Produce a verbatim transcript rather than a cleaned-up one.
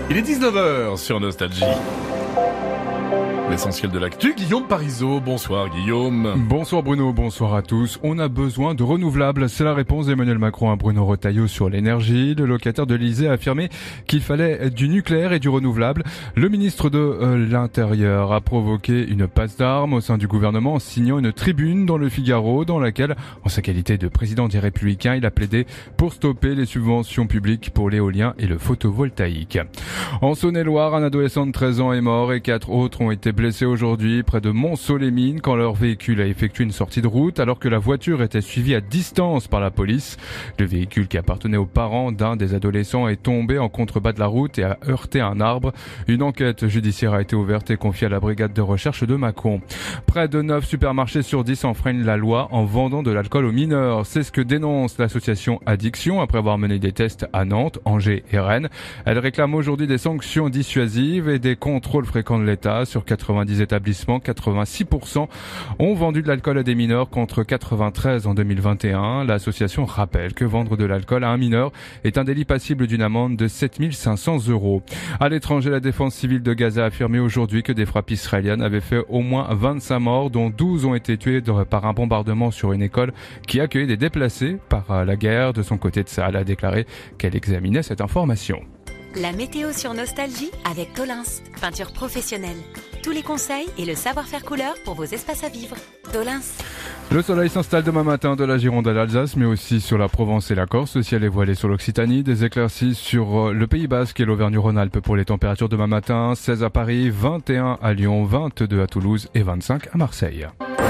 Il est dix-neuf heures sur Nostalgie. L'essentiel de l'actu, Guillaume Parisot. Bonsoir Guillaume. Bonsoir Bruno, bonsoir à tous. On a besoin de renouvelables. C'est la réponse d'Emmanuel Macron à Bruno Retailleau sur l'énergie. Le locataire de l'Élysée a affirmé qu'il fallait du nucléaire et du renouvelable. Le ministre de euh, l'Intérieur a provoqué une passe d'armes au sein du gouvernement en signant une tribune dans le Figaro dans laquelle, en sa qualité de président des Républicains, il a plaidé pour stopper les subventions publiques pour l'éolien et le photovoltaïque. En Saône-et-Loire, un adolescent de treize ans est mort et quatre autres ont été blessés aujourd'hui près de Mont-Sault-les-Mines quand leur véhicule a effectué une sortie de route alors que la voiture était suivie à distance par la police. Le véhicule qui appartenait aux parents d'un des adolescents est tombé en contrebas de la route et a heurté un arbre. Une enquête judiciaire a été ouverte et confiée à la brigade de recherche de Mâcon. Près de neuf supermarchés sur dix enfreignent la loi en vendant de l'alcool aux mineurs. C'est ce que dénonce l'association Addiction après avoir mené des tests à Nantes, Angers et Rennes. Elle réclame aujourd'hui des sanctions dissuasives et des contrôles fréquents de l'État sur quatre-vingt-dix établissements. quatre-vingt-six pour cent ont vendu de l'alcool à des mineurs contre quatre-vingt-treize en deux mille vingt et un. L'association rappelle que vendre de l'alcool à un mineur est un délit passible d'une amende de sept mille cinq cents euros. À l'étranger, la défense civile de Gaza a affirmé aujourd'hui que des frappes israéliennes avaient fait au moins vingt-cinq morts, dont douze ont été tués par un bombardement sur une école qui accueillait des déplacés par la guerre. De son côté, Tsahal a déclaré qu'elle examinait cette information. La météo sur Nostalgie avec Tolins, peinture professionnelle. Tous les conseils et le savoir-faire couleur pour vos espaces à vivre. Tolins. Le soleil s'installe demain matin de la Gironde à l'Alsace, mais aussi sur la Provence et la Corse. Le ciel est voilé sur l'Occitanie. Des éclaircies sur le Pays Basque et l'Auvergne-Rhône-Alpes pour les températures demain matin. seize à Paris, vingt et un à Lyon, vingt-deux à Toulouse et vingt-cinq à Marseille.